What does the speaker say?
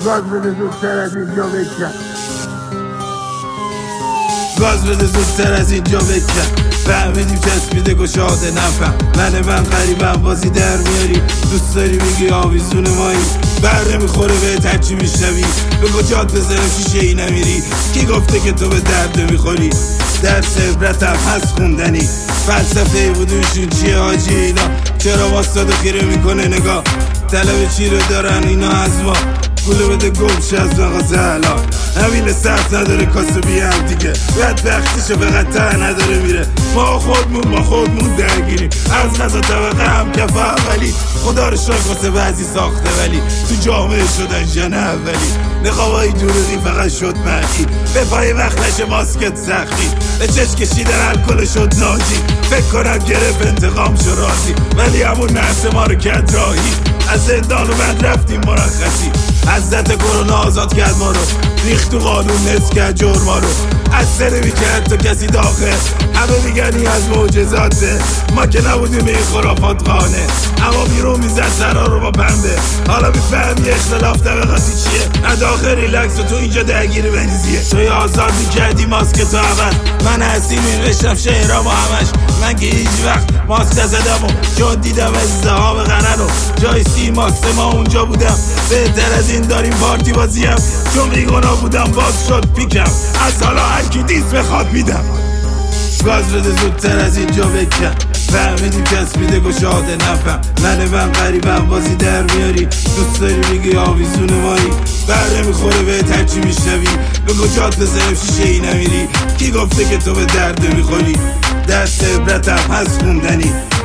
گاز بده زودتر از اینجا بکن، گاز بده زودتر از اینجا بکن. فهمیدیم چسبیده گشاده نفهم، من قریبم بازی در میاری. دوست داری بگی آویزون مایی، بره میخوره به هرچی میشنوی. بگو جاد بزنم شیشه ای نمیری، کی گفته که تو به درد میخوری؟ درس عبرتم هست خوندنی، فلسفه بودوشون چیه حاجی اینا؟ چرا واسطاد خیره میکنه نگاه؟ طلب چی رو دارن اینا از ما؟ گوله بده گمش از مغازه الان. همین سخت نداره کاسه بیم دیگه، بدبختیشو فقط ته نداره میره. ما خودمون درگیریم، از غذا طبقه هم کف اولی. خدا رو شکر واسه بعضی ساخته ولی تو جامعه شدن ژن اولی. نقابای دروغی فقط شد معنی، به پای وقت نشه ماسکت سختی. به چشم کشیدن الکل شد ناجی، فکر کنم گرفت انتقام شو راضی. ولی همون نرس ما رو کد راهی، از زندان و بعد رفتیم مرخصی. حضرت کرونا آزاد کرد ما رو، ریخت تو قانون نصف کرد جرما رو. از سر میکرد تا کسی داخل، همه میگنی از معجزاته. ما که نبودیم این خرافات خانه، اما بیرون میزد سرا رو با پنبه. حالا میفهمی اختلاف طبقاتی چیه؟ نداخل ریلکس و تو اینجا درگیر بنزیه. توی آزاد میکردی ماسک تو عوض، من هستی میرشتم شهرام و همش. من که هیچ وقت ماسک نزدم و چون دیدم ازدهام قرن و جای سیماسته ما اونجا بودم. بهتر از این داریم پارتی بازیم، چون بیگناه بودم باز شد پیکم. از حالا هرکی دیست بخواد میدم. گاز بده زودتر از اینجا بکن، فهمیدیم چسبیده گشاده نفهم. من قریبم بازی در میاری. دوست داری بگی آویزون مایی، بره میخوره به هرچی میشنوی. بگو جاد بزنم شیشه ای نمیری، کی گفته که تو به درد میخوری؟ دست عبرتم هست خوندنی،